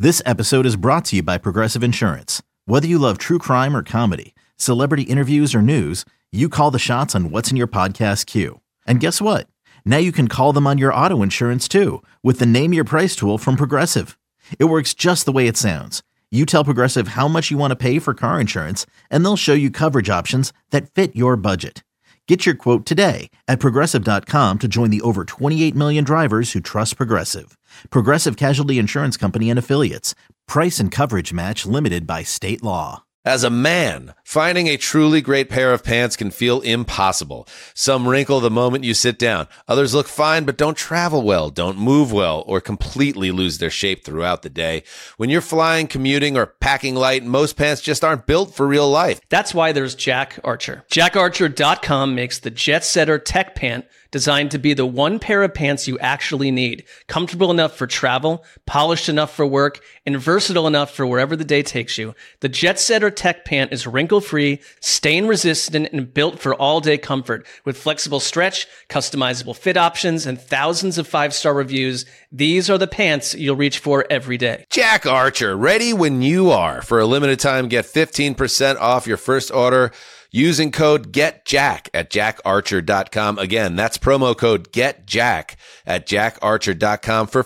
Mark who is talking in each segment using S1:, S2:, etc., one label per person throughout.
S1: This episode is brought to you by Progressive Insurance. Whether you love true crime or comedy, celebrity interviews or news, you call the shots on what's in your podcast queue. And guess what? Now you can call them on your auto insurance too with the Name Your Price tool from Progressive. It works just the way it sounds. You tell Progressive how much you want to pay for car insurance, and they'll show you coverage options that fit your budget. Get your quote today at Progressive.com to join the over 28 million drivers who trust Progressive. Progressive Casualty Insurance Company and Affiliates. Price and coverage match limited by state law.
S2: As a man, finding a truly great pair of pants can feel impossible. Some wrinkle the moment you sit down. Others look fine but don't travel well, don't move well, or completely lose their shape throughout the day. When you're flying, commuting, or packing light, most pants just aren't built for real life.
S3: That's why there's Jack Archer. JackArcher.com makes the Jet Setter Tech Pant designed to be the one pair of pants you actually need. Comfortable enough for travel, polished enough for work, and versatile enough for wherever the day takes you. The Jet Setter Tech Pant is wrinkle-free, stain-resistant, and built for all-day comfort. With flexible stretch, customizable fit options, and thousands of 5-star reviews, these are the pants you'll reach for every day.
S2: Jack Archer, ready when you are. For a limited time, get 15% off your first order using code GETJACK at jackarcher.com. Again, that's promo code GETJACK at jackarcher.com for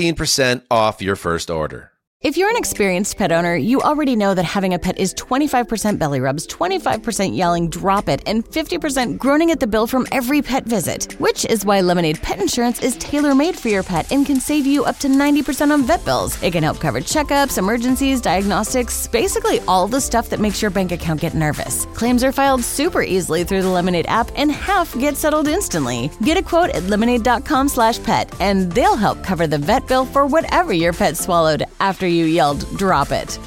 S2: 15% off your first order.
S4: If you're an experienced pet owner, you already know that having a pet is 25% belly rubs, 25% yelling, drop it, and 50% groaning at the bill from every pet visit. Which is why Lemonade Pet Insurance is tailor-made for your pet and can save you up to 90% on vet bills. It can help cover checkups, emergencies, diagnostics, basically all the stuff that makes your bank account get nervous. Claims are filed super easily through the Lemonade app and half get settled instantly. Get a quote at lemonade.com/pet and they'll help cover the vet bill for whatever your pet swallowed after you yelled, drop it.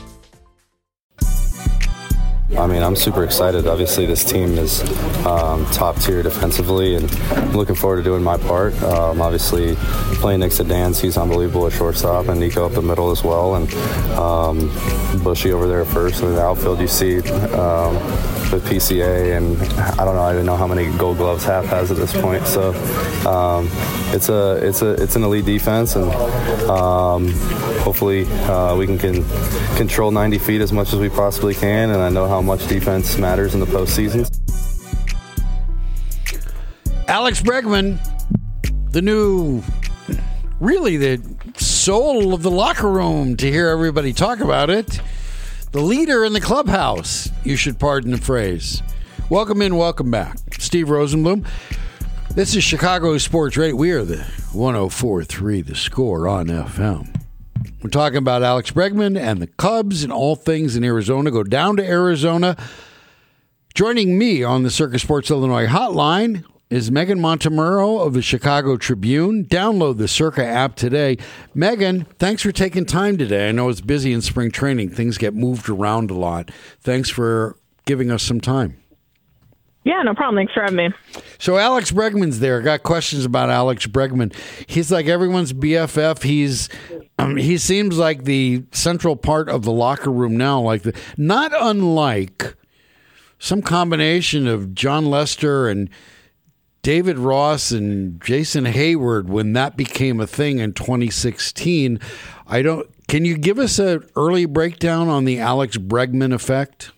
S5: I mean, I'm super excited. Obviously, this team is top tier defensively, and I'm looking forward to doing my part. Obviously, playing next to Dance, he's unbelievable at shortstop, and Nico up the middle as well, and Bushy over there first. And in the outfield, you see with PCA, and I don't know, I even know how many Gold Gloves Hap has at this point. So it's an elite defense, and hopefully we can control 90 feet as much as we possibly can, and I know how much defense matters in the postseason.
S6: Alex Bregman, the soul of the locker room, to hear everybody talk about it. The leader in the clubhouse, you should pardon the phrase. Welcome in, welcome back. Steve Rosenblum. This is Chicago Sports Radio. We are the 104.3 The Score on FM. We're talking about Alex Bregman and the Cubs and all things in Arizona. Go down to Arizona. Joining me on the Circus Sports Illinois hotline is Megan Montemurro of the Chicago Tribune. Download the Circa app today. Megan, thanks for taking time today. I know it's busy in spring training. Things get moved around a lot. Thanks for giving us some time.
S7: Yeah, no problem. Thanks for having me.
S6: So Alex Bregman's there. Got questions about Alex Bregman. He's like everyone's BFF. He seems like the central part of the locker room now. Not unlike some combination of John Lester and David Ross and Jason Hayward when that became a thing in 2016. Can you give us an early breakdown on the Alex Bregman effect?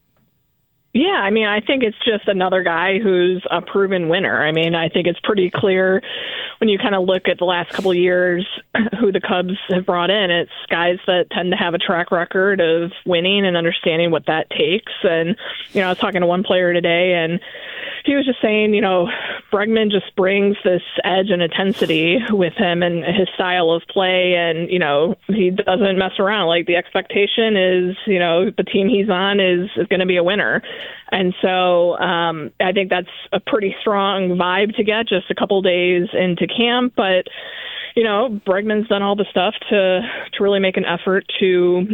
S7: Yeah, I mean, I think it's just another guy who's a proven winner. I mean, I think it's pretty clear when you kind of look at the last couple of years who the Cubs have brought in. It's guys that tend to have a track record of winning and understanding what that takes. And, I was talking to one player today, and he was just saying, Bregman just brings this edge and intensity with him and his style of play. And, he doesn't mess around. Like, the expectation is, the team he's on is going to be a winner. And so I think that's a pretty strong vibe to get just a couple days into camp. But, Bregman's done all the stuff to really make an effort to,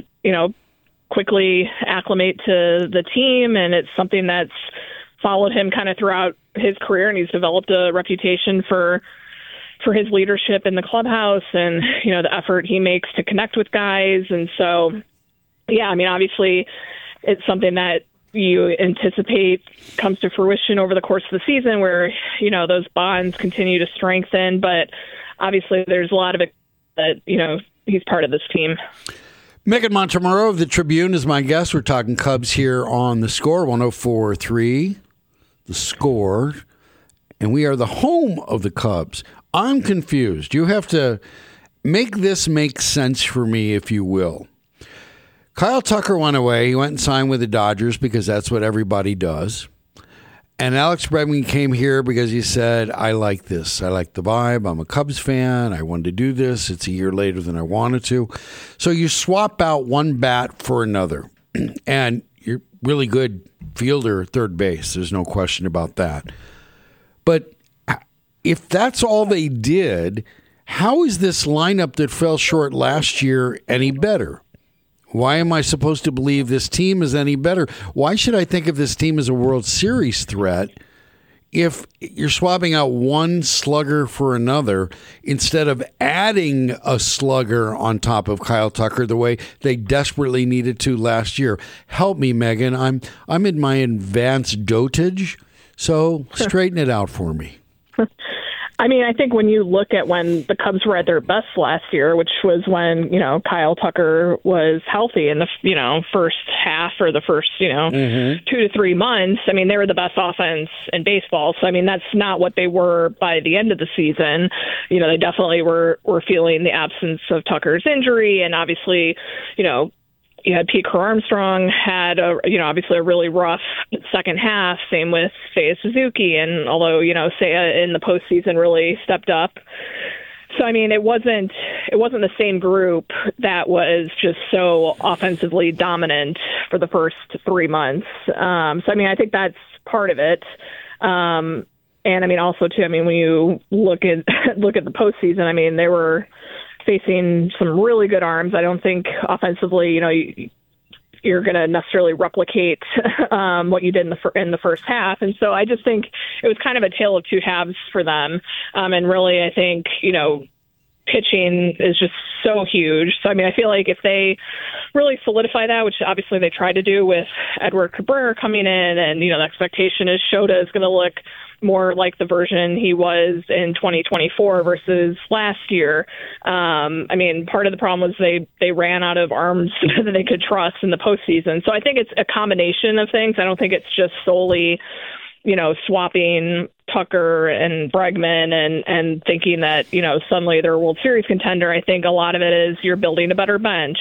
S7: quickly acclimate to the team. And it's something that's followed him kind of throughout his career. And he's developed a reputation for his leadership in the clubhouse and, the effort he makes to connect with guys. And so, yeah, I mean, obviously it's something that you anticipate comes to fruition over the course of the season where, those bonds continue to strengthen. But obviously there's a lot of it that, he's part of this team.
S6: Megan Montemurro of the Tribune is my guest. We're talking Cubs here on The Score, 104.3, The Score. And we are the home of the Cubs. I'm confused. You have to make this make sense for me, if you will. Kyle Tucker went away. He went and signed with the Dodgers because that's what everybody does. And Alex Bregman came here because he said, I like this. I like the vibe. I'm a Cubs fan. I wanted to do this. It's a year later than I wanted to. So you swap out one bat for another. And you're really good fielder at third base. There's no question about that. But if that's all they did, how is this lineup that fell short last year any better? Why am I supposed to believe this team is any better? Why should I think of this team as a World Series threat if you're swapping out one slugger for another instead of adding a slugger on top of Kyle Tucker the way they desperately needed to last year? Help me, Megan. I'm in my advanced dotage, so straighten it out for me.
S7: I mean, I think when you look at when the Cubs were at their best last year, which was when, Kyle Tucker was healthy in the, first half or the first, 2 to 3 months, I mean, they were the best offense in baseball. So, I mean, that's not what they were by the end of the season. They definitely were feeling the absence of Tucker's injury. And obviously, you had Pete Crow-Armstrong had obviously a really rough second half. Same with Seiya Suzuki, and although Seiya in the postseason really stepped up. So I mean, it wasn't the same group that was just so offensively dominant for the first 3 months. So I mean, I think that's part of it. And I mean, also too, I mean, when you look at the postseason, I mean, they were facing some really good arms. I don't think offensively, you're going to necessarily replicate what you did in the first half. And so I just think it was kind of a tale of two halves for them. And really, I think, pitching is just so huge. So, I mean, I feel like if they really solidify that, which obviously they tried to do with Edward Cabrera coming in, and, the expectation is Shota is going to look more like the version he was in 2024 versus last year. I mean, part of the problem was they ran out of arms that they could trust in the postseason. So I think it's a combination of things. I don't think it's just solely, swapping Tucker and Bregman and thinking that, suddenly they're a World Series contender. I think a lot of it is you're building a better bench.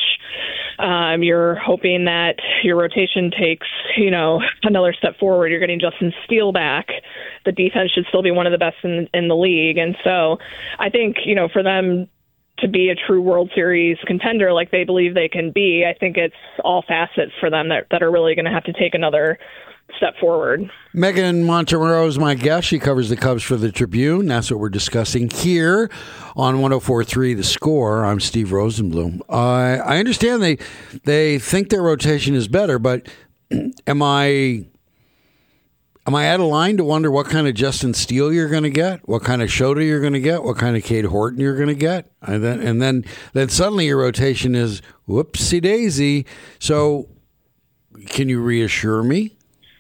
S7: You're hoping that your rotation takes, another step forward. You're getting Justin Steele back. The defense should still be one of the best in the league. And so I think, for them to be a true World Series contender like they believe they can be, I think it's all facets for them that are really going to have to take another step forward.
S6: Megan Montemurro is my guest. She covers the Cubs for the Tribune. That's what we're discussing here on 104.3 The Score. I'm Steve Rosenblum. I understand they think their rotation is better, but am I out of line to wonder what kind of Justin Steele you're going to get, what kind of Shota you're going to get, what kind of Cade Horton you're going to get, and then suddenly your rotation is whoopsie daisy. So, can you reassure me?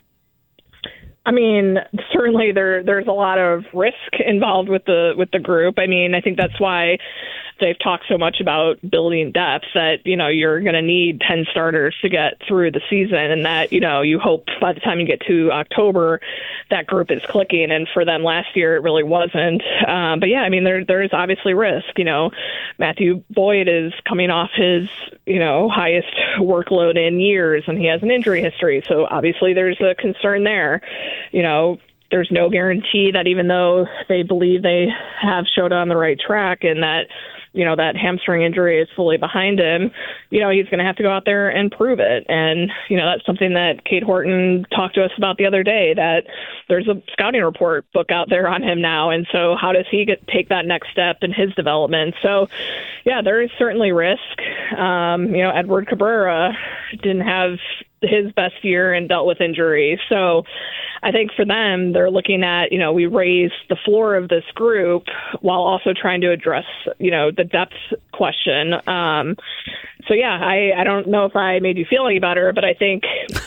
S7: I mean, certainly there's a lot of risk involved with the group. I mean, I think that's why they've talked so much about building depth, that, you're going to need 10 starters to get through the season, and that, you hope by the time you get to October, that group is clicking. And for them last year, it really wasn't. But yeah, I mean, there is obviously risk. Matthew Boyd is coming off his, highest workload in years, and he has an injury history. So obviously there's a concern there. There's no guarantee that even though they believe they have Shota on the right track and that, that hamstring injury is fully behind him, he's going to have to go out there and prove it. And, that's something that Cade Horton talked to us about the other day, that there's a scouting report book out there on him now. And so how does he take that next step in his development? So, yeah, there is certainly risk. Edward Cabrera didn't have his best year and dealt with injury. So I think for them, they're looking at, we raised the floor of this group while also trying to address, the depth question. So yeah, I don't know if I made you feel any better, but I think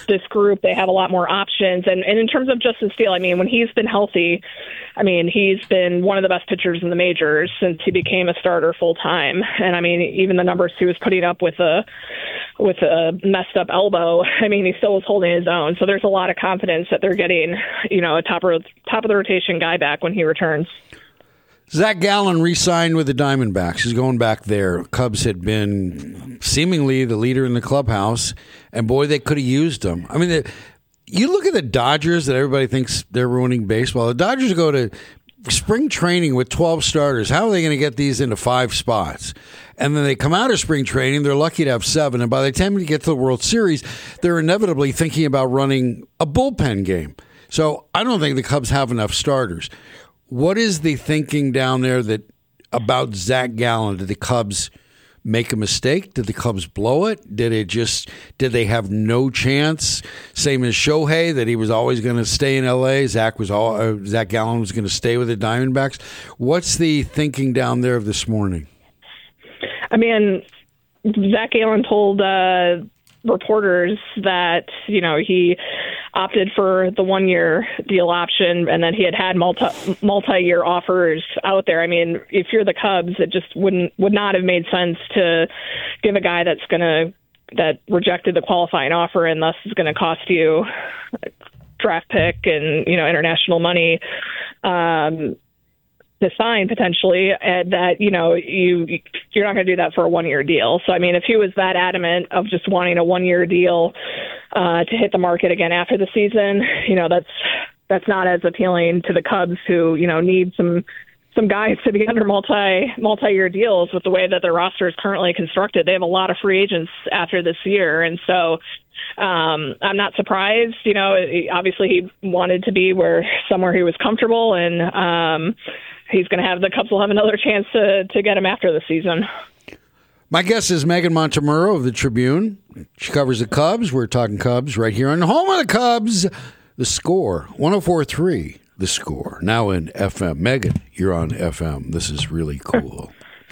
S7: this group, they have a lot more options. And in terms of Justin Steele, I mean, when he's been healthy, I mean, he's been one of the best pitchers in the majors since he became a starter full time. And I mean, even the numbers he was putting up with a messed up elbow, I mean, he still was holding his own. So there's a lot of confidence that they're getting, you know, a top of the rotation guy back when he returns.
S6: Zach Gallen re-signed with the Diamondbacks. He's going back there. Cubs had been seemingly the leader in the clubhouse, and boy, they could have used him. I mean, you look at the Dodgers that everybody thinks they're ruining baseball. The Dodgers go to spring training with 12 starters. How are they going to get these into 5 spots? And then they come out of spring training, they're lucky to have 7. And by the time they get to the World Series, they're inevitably thinking about running a bullpen game. So I don't think the Cubs have enough starters. What is the thinking down there about Zach Gallen? Did the Cubs make a mistake? Did the Cubs blow it? Did they have no chance? Same as Shohei, that he was always going to stay in L.A. Zach Gallen was going to stay with the Diamondbacks. What's the thinking down there of this morning?
S7: I mean, Zach Gallen told reporters that, you know, he opted for the 1-year deal option, and then he had multi-year offers out there. I mean, if you're the Cubs, it just would not have made sense to give a guy that rejected the qualifying offer and thus is going to cost you a draft pick and, you know, international money to sign potentially, and that, you know, you're not going to do that for a 1-year deal. So, I mean, if he was that adamant of just wanting a 1-year deal to hit the market again after the season, you know, that's not as appealing to the Cubs, who, you know, need some guys to be under multi-year deals with the way that their roster is currently constructed. They have a lot of free agents after this year, and so I'm not surprised. You know, obviously he wanted to be somewhere he was comfortable, and the Cubs will have another chance to get him after the season.
S6: My guest is Megan Montemurro of the Tribune. She covers the Cubs. We're talking Cubs right here on the home of the Cubs, The Score, 104.3, The Score. Now in FM. Megan, you're on FM. This is really cool.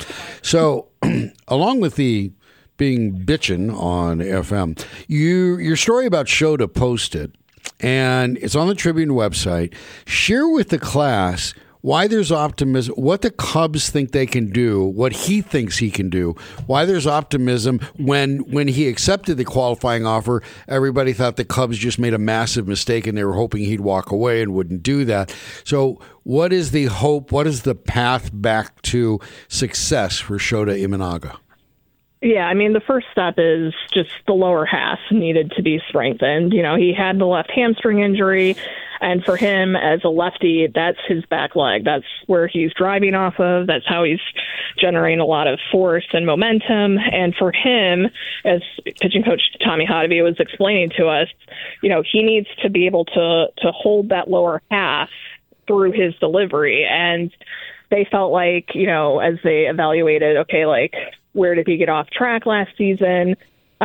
S6: So, along with the being bitchin' on FM, your story about Shota posted, and it's on the Tribune website. Share with the class why there's optimism, what the Cubs think they can do, what he thinks he can do, why there's optimism. When he accepted the qualifying offer, everybody thought the Cubs just made a massive mistake and they were hoping he'd walk away and wouldn't do that. So what is the hope? What is the path back to success for Shota Imanaga?
S7: Yeah, I mean, the first step is just the lower half needed to be strengthened. You know, he had the left hamstring injury, and for him as a lefty, that's his back leg. That's where he's driving off of. That's how he's generating a lot of force and momentum. And for him, as pitching coach Tommy Hotovy was explaining to us, you know, he needs to be able to hold that lower half through his delivery. And they felt like, you know, as they evaluated, okay, like, where did he get off track last season?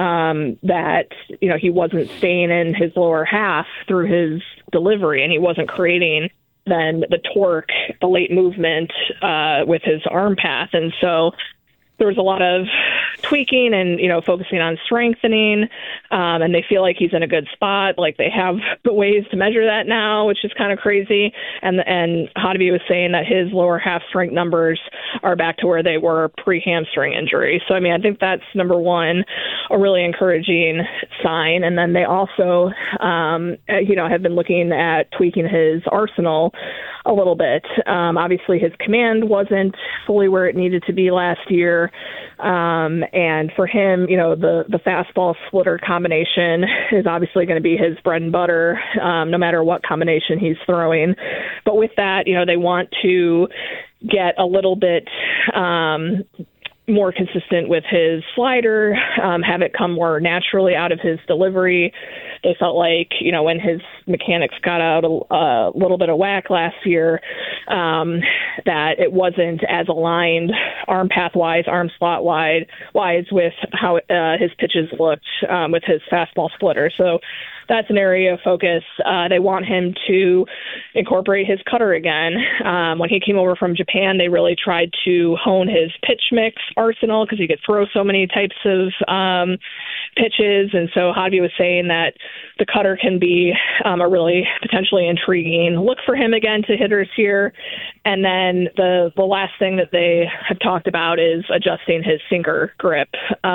S7: That, you know, he wasn't staying in his lower half through his delivery, and he wasn't creating then the torque, the late movement with his arm path. And so there was a lot of tweaking and, you know, focusing on strengthening, and they feel like he's in a good spot. Like, they have the ways to measure that now, which is kind of crazy. And Hotovy was saying that his lower half strength numbers are back to where they were pre-hamstring injury. So, I mean, I think that's, number one, a really encouraging sign. And then they also, you know, have been looking at tweaking his arsenal a little bit. Obviously, his command wasn't fully where it needed to be last year. And for him, you know, the fastball splitter combination is obviously going to be his bread and butter, no matter what combination he's throwing. But with that, you know, they want to get a little bit more consistent with his slider, have it come more naturally out of his delivery. They felt like, you know, when his mechanics got out a little bit of whack last year, that it wasn't as aligned arm path wise, arm slot wise with how his pitches looked with his fastball splitter. So that's an area of focus. They want him to incorporate his cutter again. When he came over from Japan, they really tried to hone his pitch mix arsenal because he could throw so many types of pitches. And so Javi was saying that the cutter can be a really potentially intriguing look for him again to hitters here. And then the last thing that they have talked about is adjusting his sinker grip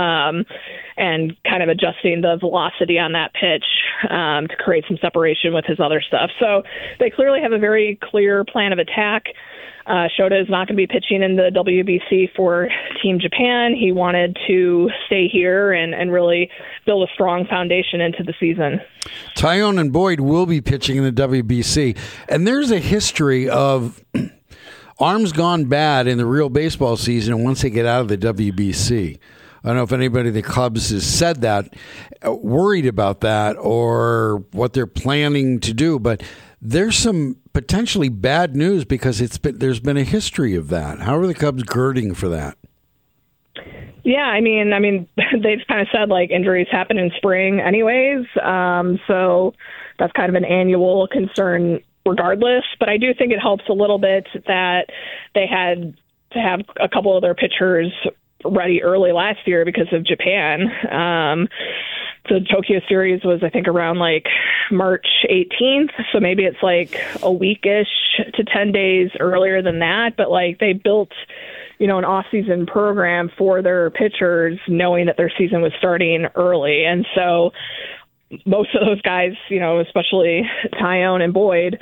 S7: and kind of adjusting the velocity on that pitch to create some separation with his other stuff. So they clearly have a very clear plan of attack. Shota is not going to be pitching in the WBC for Team Japan. He wanted to stay here and really build a strong foundation into the season.
S6: Taillon and Boyd will be pitching in the WBC. And there's a history of arms gone bad in the real baseball season once they get out of the WBC. I don't know if anybody at the Cubs has said that, worried about that, or what they're planning to do. But there's some potentially bad news because there's been a history of that. How are the Cubs girding for that?
S7: Yeah, I mean, they've kind of said like injuries happen in spring anyways. So that's kind of an annual concern regardless. But I do think it helps a little bit that they had to have a couple of their pitchers ready early last year because of Japan. The Tokyo series was, I think, around like March 18th. So maybe it's like a weekish to 10 days earlier than that. But like they built, an off-season program for their pitchers knowing that their season was starting early. And so most of those guys, especially Taillon and Boyd,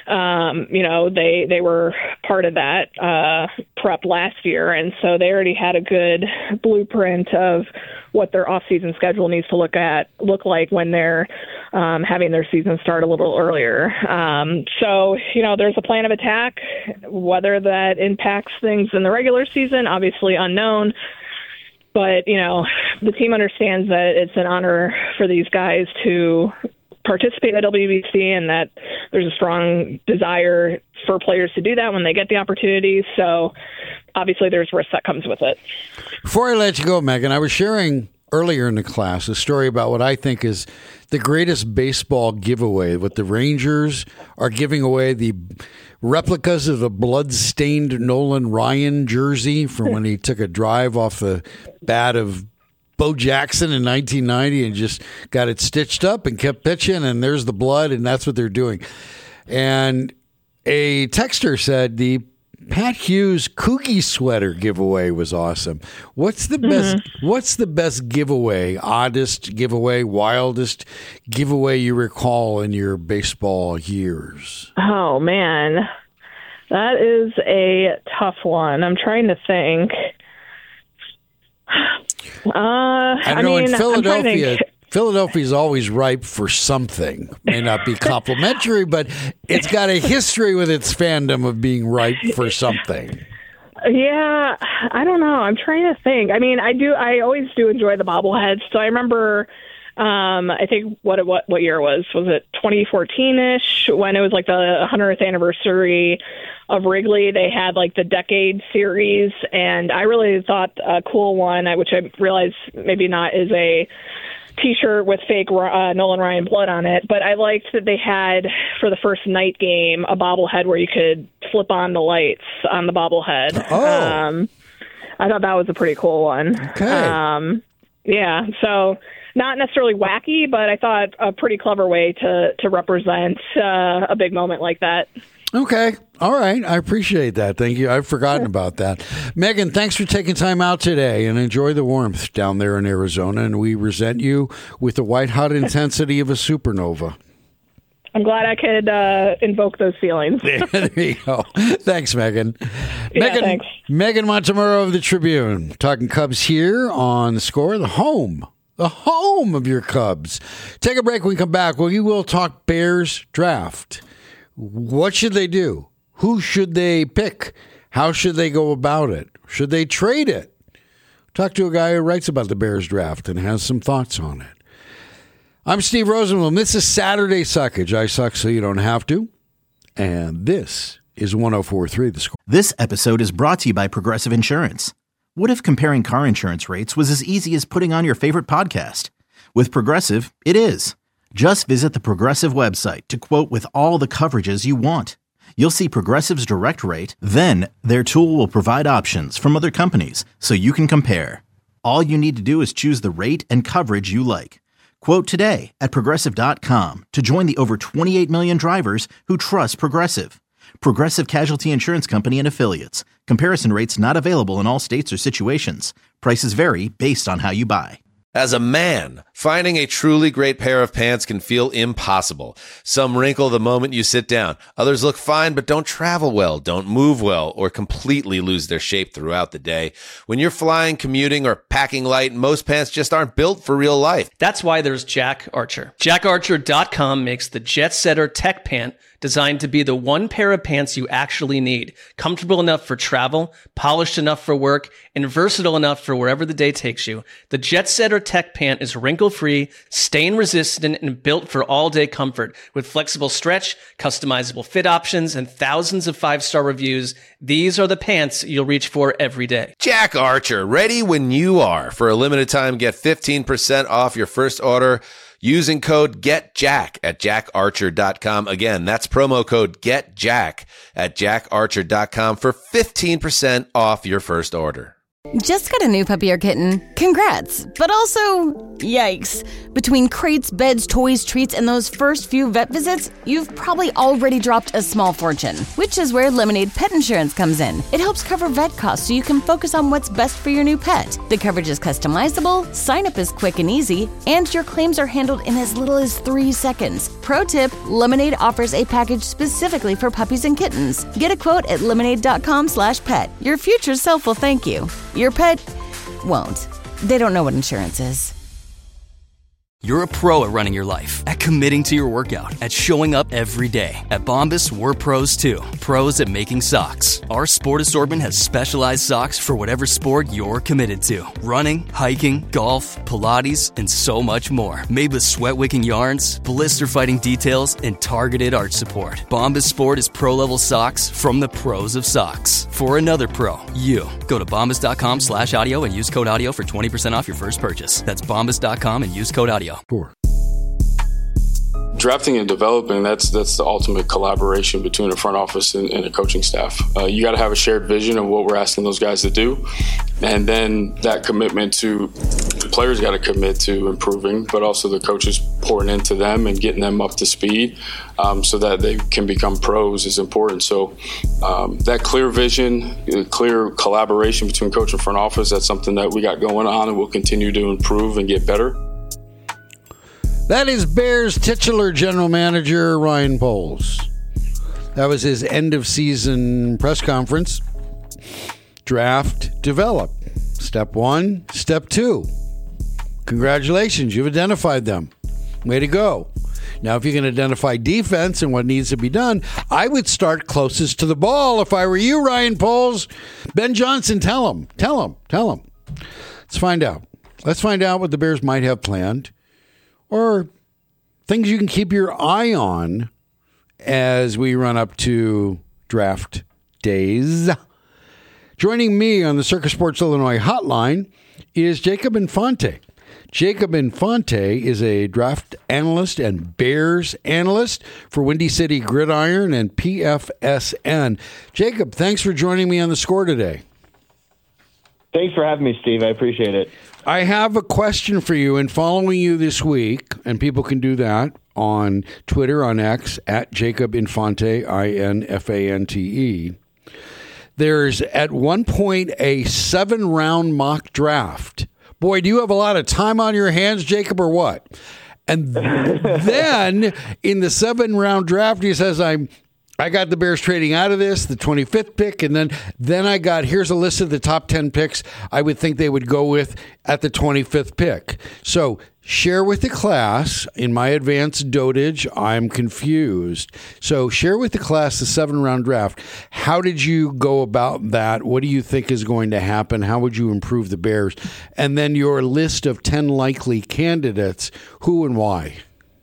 S7: they were part of that prep last year. And so they already had a good blueprint of what their off-season schedule needs to look like when they're having their season start a little earlier. So there's a plan of attack. Whether that impacts things in the regular season, obviously unknown. But, the team understands that it's an honor for these guys to participate at WBC and that there's a strong desire for players to do that when they get the opportunity. So obviously there's risk that comes with it.
S6: Before I let you go, Megan, I was sharing earlier in the class a story about what I think is the greatest baseball giveaway. What the Rangers are giving away, the replicas of the blood-stained Nolan Ryan jersey from when he took a drive off the bat of Bo Jackson in 1990 and just got it stitched up and kept pitching, and there's the blood, and that's what they're doing. And a texter said the Pat Hughes Cookie sweater giveaway was awesome. What's the best? What's the best giveaway? Oddest giveaway? Wildest giveaway you recall in your baseball years?
S7: Oh man, that is a tough one. I'm trying to think.
S6: I know in Philadelphia. Philadelphia's always ripe for something. May not be complimentary, but it's got a history with its fandom of being ripe for something.
S7: Yeah, I don't know. I'm trying to think. I mean, I always do enjoy the bobbleheads. So I remember, I think what year was it 2014-ish when it was like the 100th anniversary of Wrigley. They had like the Decade series, and I really thought a cool one, which I realize maybe not is a T-shirt with fake Nolan Ryan blood on it, but I liked that they had for the first night game a bobblehead where you could flip on the lights on the bobblehead. I thought that was a pretty cool one.
S6: Okay.
S7: Yeah, so not necessarily wacky, but I thought a pretty clever way to represent a big moment like that.
S6: Okay. All right. I appreciate that. Thank you. I've forgotten about that. Megan, thanks for taking time out today, and enjoy the warmth down there in Arizona. And we resent you with the white-hot intensity of a supernova.
S7: I'm glad I could invoke those feelings.
S6: There you go. Thanks, Megan.
S7: Yeah, thanks.
S6: Megan Montemurro of the Tribune, talking Cubs here on The Score, the home of your Cubs. Take a break. When we come back, we will talk Bears draft. What should they do? Who should they pick? How should they go about it? Should they trade it? Talk to a guy who writes about the Bears draft and has some thoughts on it. I'm Steve Rosenblum. This is Saturday Suckage. I suck so you don't have to. And this is 104.3 The Score.
S1: This episode is brought to you by Progressive Insurance. What if comparing car insurance rates was as easy as putting on your favorite podcast? With Progressive, it is. Just visit the Progressive website to quote with all the coverages you want. You'll see Progressive's direct rate, then their tool will provide options from other companies so you can compare. All you need to do is choose the rate and coverage you like. Quote today at Progressive.com to join the over 28 million drivers who trust Progressive. Progressive Casualty Insurance Company and Affiliates. Comparison rates not available in all states or situations. Prices vary based on how you buy.
S2: As a man, finding a truly great pair of pants can feel impossible. Some wrinkle the moment you sit down. Others look fine but don't travel well, don't move well, or completely lose their shape throughout the day. When you're flying, commuting, or packing light, most pants just aren't built for real life.
S3: That's why there's Jack Archer. JackArcher.com makes the Jet Setter Tech Pant designed to be the one pair of pants you actually need. Comfortable enough for travel, polished enough for work, and versatile enough for wherever the day takes you. The Jet Setter Tech Pant is wrinkle-free, stain-resistant, and built for all-day comfort. With flexible stretch, customizable fit options, and thousands of 5-star reviews, these are the pants you'll reach for every day.
S2: Jack Archer, ready when you are. For a limited time, get 15% off your first order using code GETJACK at jackarcher.com. Again, that's promo code GETJACK at jackarcher.com for 15% off your first order.
S4: Just got a new puppy or kitten? Congrats! But also, yikes. Between crates, beds, toys, treats, and those first few vet visits, you've probably already dropped a small fortune. Which is where Lemonade Pet Insurance comes in. It helps cover vet costs so you can focus on what's best for your new pet. The coverage is customizable, sign-up is quick and easy, and your claims are handled in as little as 3 seconds. Pro tip, Lemonade offers a package specifically for puppies and kittens. Get a quote at lemonade.com/pet. Your future self will thank you. Your pet won't. They don't know what insurance is.
S8: You're a pro at running your life, at committing to your workout, at showing up every day. At Bombas, we're pros too. Pros at making socks. Our sport assortment has specialized socks for whatever sport you're committed to. Running, hiking, golf, Pilates, and so much more. Made with sweat-wicking yarns, blister-fighting details, and targeted arch support. Bombas Sport is pro-level socks from the pros of socks. For another pro, you. Go to bombas.com/audio and use code audio for 20% off your first purchase. That's bombas.com and use code audio.
S9: Drafting and developing, that's the ultimate collaboration between a front office and a coaching staff. You got to have a shared vision of what we're asking those guys to do. And then that commitment to the players got to commit to improving, but also the coaches pouring into them and getting them up to speed so that they can become pros is important. So that clear vision, clear collaboration between coach and front office, that's something that we got going on and we'll continue to improve and get better.
S6: That is Bears titular general manager Ryan Poles. That was his end-of-season press conference. Draft, develop. Step 1, step 2. Congratulations, you've identified them. Way to go. Now, if you can identify defense and what needs to be done, I would start closest to the ball if I were you, Ryan Poles. Ben Johnson, tell him. Let's find out. Let's find out what the Bears might have planned, or things you can keep your eye on as we run up to draft days. Joining me on the Circus Sports Illinois hotline is Jacob Infante. Jacob Infante is a draft analyst and Bears analyst for Windy City Gridiron and PFSN. Jacob, thanks for joining me on The Score today.
S10: Thanks for having me, Steve. I appreciate it.
S6: I have a question for you. In following you this week, and people can do that on Twitter, on X, at Jacob Infante, INFANTE. There's at one point a 7-round mock draft. Boy, do you have a lot of time on your hands, Jacob, or what? And then in the 7-round draft, he says, I got the Bears trading out of this, the 25th pick, and then I got, here's a list of the top 10 picks I would think they would go with at the 25th pick. So share with the class, in my advanced dotage, I'm confused. So share with the class the 7-round draft. How did you go about that? What do you think is going to happen? How would you improve the Bears? And then your list of 10 likely candidates, who and why?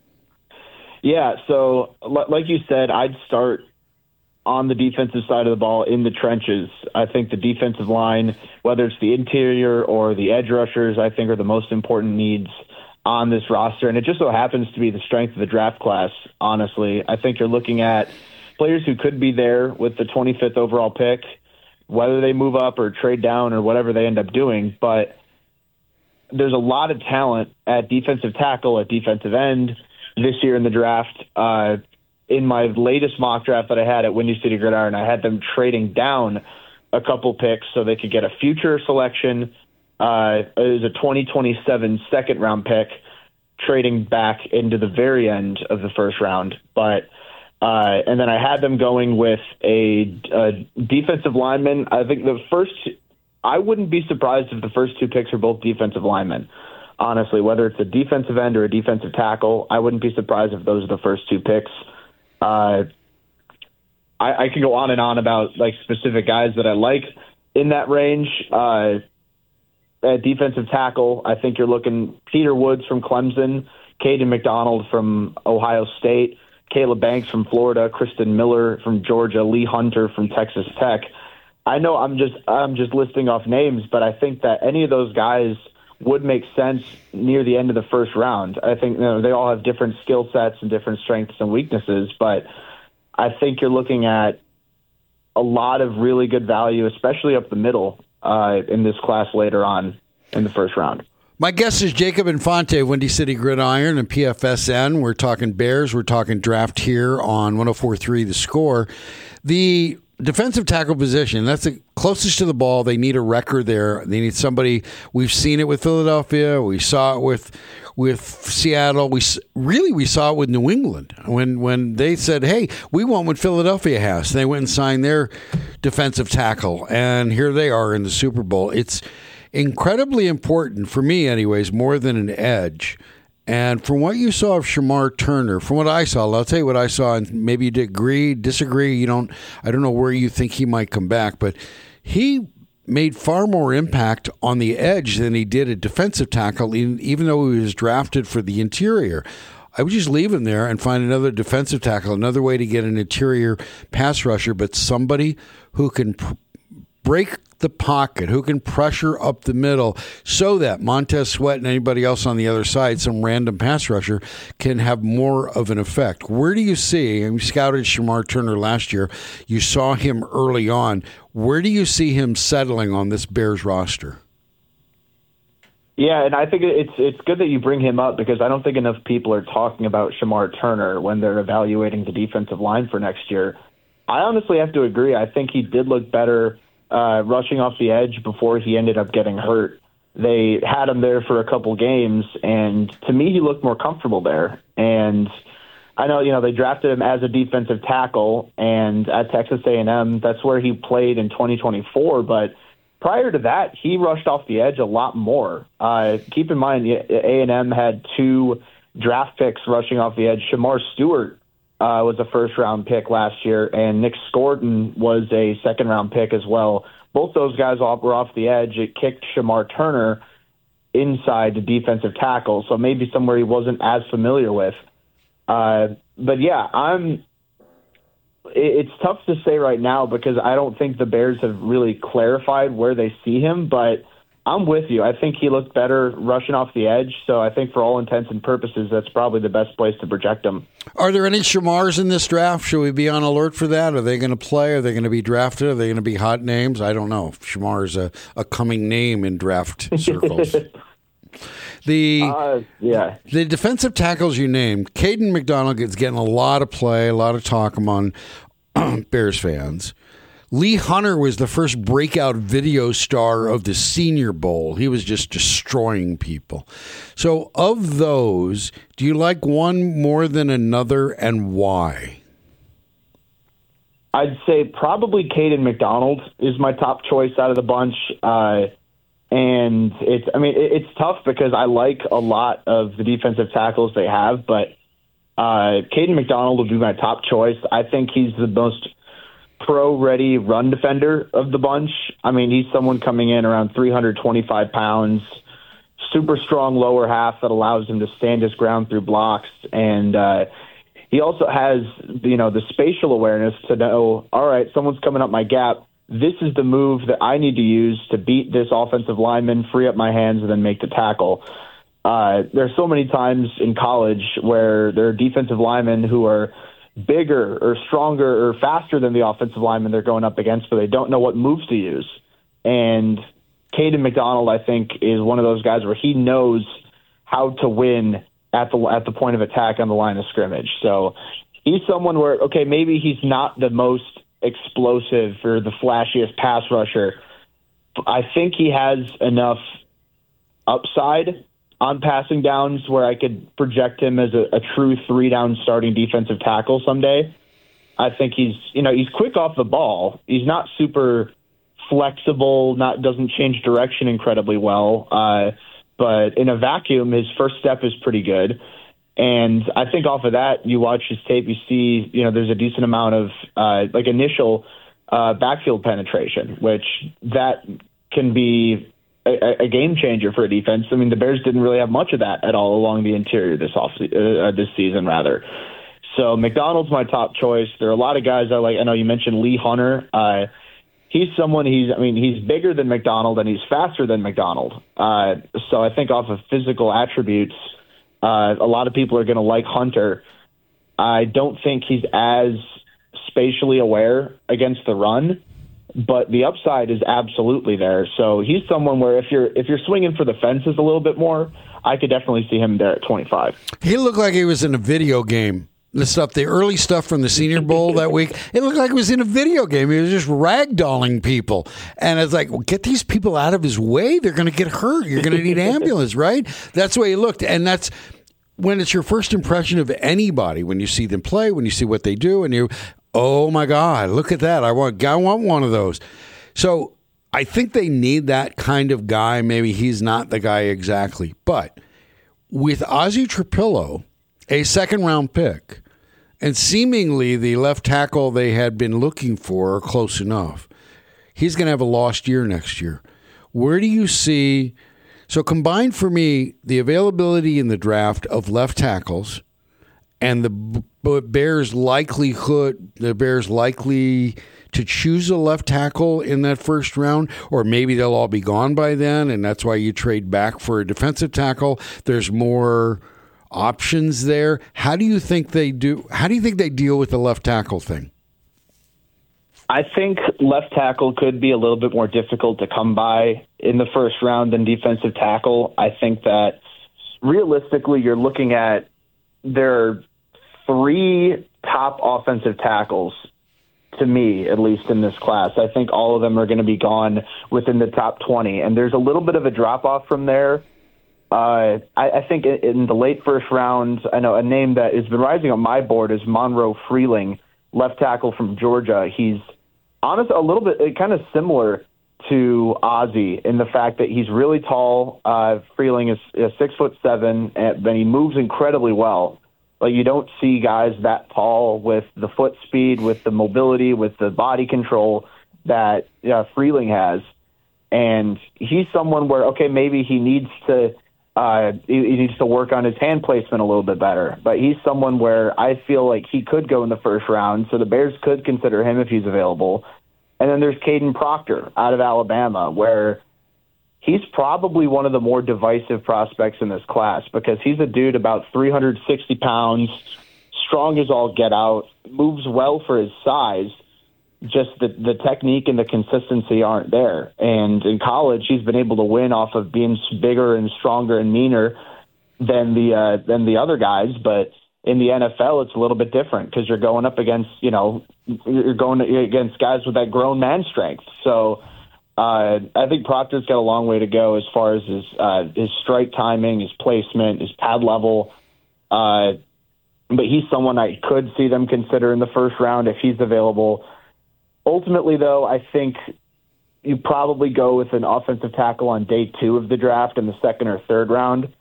S10: Yeah, so like you said, I'd start on the defensive side of the ball in the trenches. I think the defensive line, whether it's the interior or the edge rushers, I think are the most important needs on this roster, and it just so happens to be the strength of the draft class, honestly. I think you're looking at players who could be there with the 25th overall pick, whether they move up or trade down or whatever they end up doing, but there's a lot of talent at defensive tackle, at defensive end this year in the draft. In my latest mock draft that I had at Windy City Gridiron, I had them trading down a couple picks so they could get a future selection. It was a 2027 second-round pick, trading back into the very end of the first round. But and then I had them going with a defensive lineman. I think I wouldn't be surprised if the first two picks are both defensive linemen. Honestly, whether it's a defensive end or a defensive tackle, I wouldn't be surprised if those are the first two picks. I could go on and on about like specific guys that I like in that range. At defensive tackle, I think you're looking Peter Woods from Clemson, Caden McDonald from Ohio State, Caleb Banks from Florida, Kristen Miller from Georgia, Lee Hunter from Texas Tech. I know I'm just listing off names, but I think that any of those guys would make sense near the end of the first round. I think they all have different skill sets and different strengths and weaknesses, but I think you're looking at a lot of really good value, especially up the middle in this class later on in the first round.
S6: My guest is Jacob Infante, Windy City Gridiron and PFSN. We're talking Bears. We're talking draft here on 104.3 The Score. The defensive tackle position, that's the closest to the ball. They need a wrecker there. They need somebody. We've seen it with Philadelphia. We saw it with Seattle. We saw it with New England when they said, hey, we want what Philadelphia has. They went and signed their defensive tackle, and here they are in the Super Bowl. It's incredibly important, for me anyways, more than an edge. And from what you saw of Shamar Turner, from what I saw, I'll tell you what I saw, and maybe you agree, disagree. I don't know where you think he might come back, but he made far more impact on the edge than he did at defensive tackle, even though he was drafted for the interior. I would just leave him there and find another defensive tackle, another way to get an interior pass rusher, but somebody who can break the pocket, who can pressure up the middle so that Montez Sweat and anybody else on the other side, some random pass rusher, can have more of an effect. Where do you see, and we scouted Shamar Turner last year, you saw him early on, where do you see him settling on this Bears roster?
S10: Yeah, and I think it's good that you bring him up because I don't think enough people are talking about Shamar Turner when they're evaluating the defensive line for next year. I honestly have to agree. I think he did look better rushing off the edge before he ended up getting hurt. They had him there for a couple games, and to me, he looked more comfortable there. And I know, they drafted him as a defensive tackle, and at Texas A&M, that's where he played in 2024. But prior to that, he rushed off the edge a lot more. Keep in mind, A&M had 2 draft picks rushing off the edge. Shamar Stewart was a first-round pick last year, and Nick Scordon was a second-round pick as well. Both those guys were off the edge. It kicked Shamar Turner inside the defensive tackle, so maybe somewhere he wasn't as familiar with. But, yeah, it's tough to say right now because I don't think the Bears have really clarified where they see him, but I'm with you. I think he looked better rushing off the edge, so I think for all intents and purposes, that's probably the best place to project him.
S6: Are there any Shamars in this draft? Should we be on alert for that? Are they going to play? Are they going to be drafted? Are they going to be hot names? I don't know. Shamar is a coming name in draft circles. The defensive tackles you named, Caden McDonald is getting a lot of play, a lot of talk among Bears fans. Lee Hunter was the first breakout video star of the Senior Bowl. He was just destroying people. So of those, do you like one more than another, and why?
S10: I'd say probably Caden McDonald is my top choice out of the bunch. And it's tough because I like a lot of the defensive tackles they have, but Caden McDonald will be my top choice. I think he's the most pro-ready run defender of the bunch. I mean, he's someone coming in around 325 pounds, super strong lower half that allows him to stand his ground through blocks. And he also has, the spatial awareness to know, all right, someone's coming up my gap. This is the move that I need to use to beat this offensive lineman, free up my hands, and then make the tackle. there's so many times in college where there are defensive linemen who are bigger or stronger or faster than the offensive linemen they're going up against, but they don't know what moves to use. And Caden McDonald, I think, is one of those guys where he knows how to win at the point of attack on the line of scrimmage. So he's someone where, okay, maybe he's not the most explosive or the flashiest pass rusher. I think he has enough upside on passing downs where I could project him as a true 3-down starting defensive tackle someday. I think he's quick off the ball. He's not super flexible, doesn't change direction incredibly well. But in a vacuum, his first step is pretty good. And I think off of that, you watch his tape, you see, there's a decent amount of initial backfield penetration, which that can be a game changer for a defense. I mean, the Bears didn't really have much of that at all along the interior this season, rather. So McDonald's my top choice. There are a lot of guys I like. I know you mentioned Lee Hunter. He's someone. He's bigger than McDonald and he's faster than McDonald. So I think off of physical attributes, a lot of people are going to like Hunter. I don't think he's as spatially aware against the run, but the upside is absolutely there. So he's someone where if you're swinging for the fences a little bit more, I could definitely see him there at 25.
S6: He looked like he was in a video game. The early stuff from the Senior Bowl that week, it looked like he was in a video game. He was just ragdolling people. And it's like, well, get these people out of his way. They're going to get hurt. You're going to need ambulance, right? That's the way he looked. And that's when it's your first impression of anybody, when you see them play, when you see what they do, and you, oh my God, look at that. I want one of those. So I think they need that kind of guy. Maybe he's not the guy exactly. But with Ozzie Trapillo, a second-round pick, and seemingly the left tackle they had been looking for close enough, he's going to have a lost year next year. Where do you see... So combine for me the availability in the draft of left tackles and the Bears likely to choose a left tackle in that first round, or maybe they'll all be gone by then, and that's why you trade back for a defensive tackle. There's more options there. How do you think they do? How do you think they deal with the left tackle thing?
S10: I think left tackle could be a little bit more difficult to come by in the first round than defensive tackle. I think that realistically, you're looking at there are 3 top offensive tackles, to me, at least in this class. I think all of them are going to be gone within the top 20, and there's a little bit of a drop-off from there. I think in the late first round, I know a name that has been rising on my board is Monroe Freeling, left tackle from Georgia. He's honestly a little bit kind of similar to Ozzie in the fact that he's really tall. Freeling is 6'7", and then he moves incredibly well. Like, you don't see guys that tall with the foot speed, with the mobility, with the body control that Freeling has. And he's someone where, okay, maybe he needs to work on his hand placement a little bit better. But he's someone where I feel like he could go in the first round, so the Bears could consider him if he's available. And then there's Caden Proctor out of Alabama, where he's probably one of the more divisive prospects in this class because he's a dude about 360 pounds, strong as all get out, moves well for his size. Just the technique and the consistency aren't there. And in college, he's been able to win off of being bigger and stronger and meaner than the other guys. But in the NFL, it's a little bit different because you're going up against, you're going against guys with that grown man strength. So I think Proctor's got a long way to go as far as his strike timing, his placement, his pad level. But he's someone I could see them consider in the first round if he's available. Ultimately, though, I think you probably go with an offensive tackle on day 2 of the draft in the second or third round.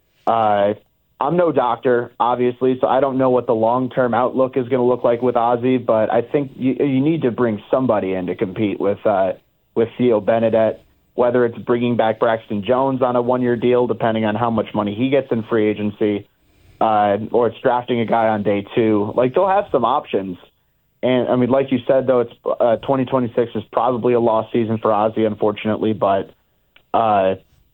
S10: I'm no doctor, obviously, so I don't know what the long-term outlook is going to look like with Ozzie, but I think you need to bring somebody in to compete with Theo Benedette, whether it's bringing back Braxton Jones on a 1-year deal, depending on how much money he gets in free agency, or it's drafting a guy on day 2. Like, they'll have some options. And, I mean, like you said, though, it's 2026 is probably a lost season for Ozzie, unfortunately. But